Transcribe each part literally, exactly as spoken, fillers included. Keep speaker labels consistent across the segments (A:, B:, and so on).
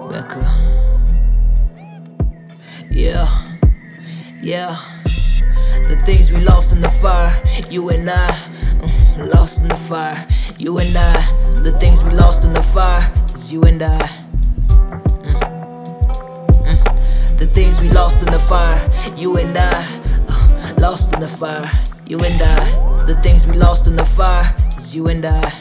A: Becca. Yeah, yeah. The things we lost in the fire, you and I. mm, Lost in the fire, you and I. The things we lost in the fire is you and I. Mm, mm. The things we lost in the fire, you and I. uh, Lost in the fire, you and I. The things we lost in the fire is you and I.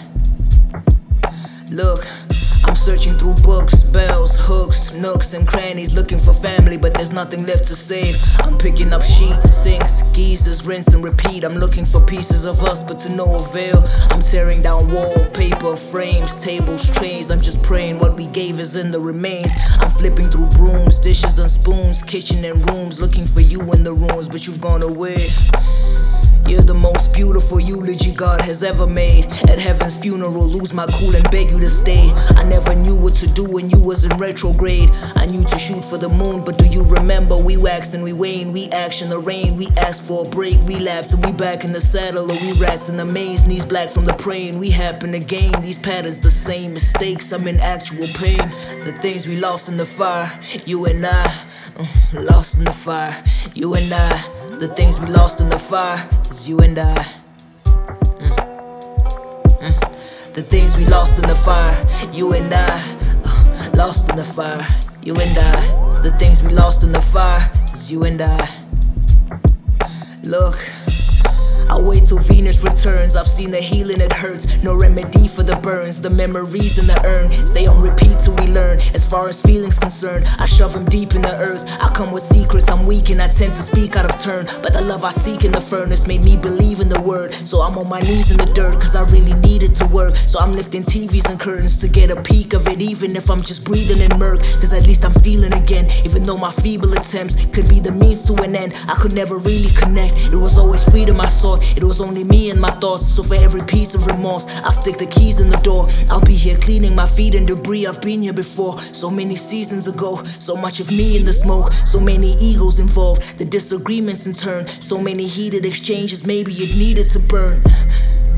A: Look, I'm searching through books, bells, hooks, nooks and crannies, looking for family, but there's nothing left to save. I'm picking up sheets, sinks, geysers, rinse and repeat. I'm looking for pieces of us, but to no avail. I'm tearing down wallpaper, frames, tables, trays. I'm just praying what we gave is in the remains. I'm flipping through brooms, dishes and spoons, kitchen and rooms, looking for you in the ruins, but you've gone away. You're the most beautiful eulogy God has ever made. At heaven's funeral, lose my cool and beg you to stay. I never knew what to do when you was in retrograde. I knew to shoot for the moon, but do you remember? We waxed and we wane, we action the rain. We asked for a break, relapse, and we back in the saddle. Or we rats in the maze, knees black from the praying. We happen again, these patterns the same. Mistakes, I'm in actual pain. The things we lost in the fire, you and I. mm, Lost in the fire, you and I. The things we lost in the fire is you and I. Mm. Mm. The things we lost in the fire, you and I. uh, Lost in the fire, you and I. The things we lost in the fire is you and I. Look, I'll wait till Venus returns. I've seen the healing, it hurts. No remedy for the burns, the memories in the urn. Stay on repeat till we learn. As far as feelings concerned, I shove them deep in the earth. I come with secrets, I'm weak and I tend to speak out of turn. But the love I seek in the furnace made me believe in the word. So I'm on my knees in the dirt, cause I really needed to work. So I'm lifting T Vs and curtains to get a peek of it, even if I'm just breathing in murk. Cause at least I'm feeling again, even though my feeble attempts could be the means to an end. I could never really connect, it was always freedom I sought. It was only me and my thoughts, so for every piece of remorse I'll stick the keys in the door. I'll be here cleaning my feet and debris. I've been here before, so many seasons ago. So much of me in the smoke, so many egos involved. The disagreements in turn, so many heated exchanges. Maybe it needed to burn.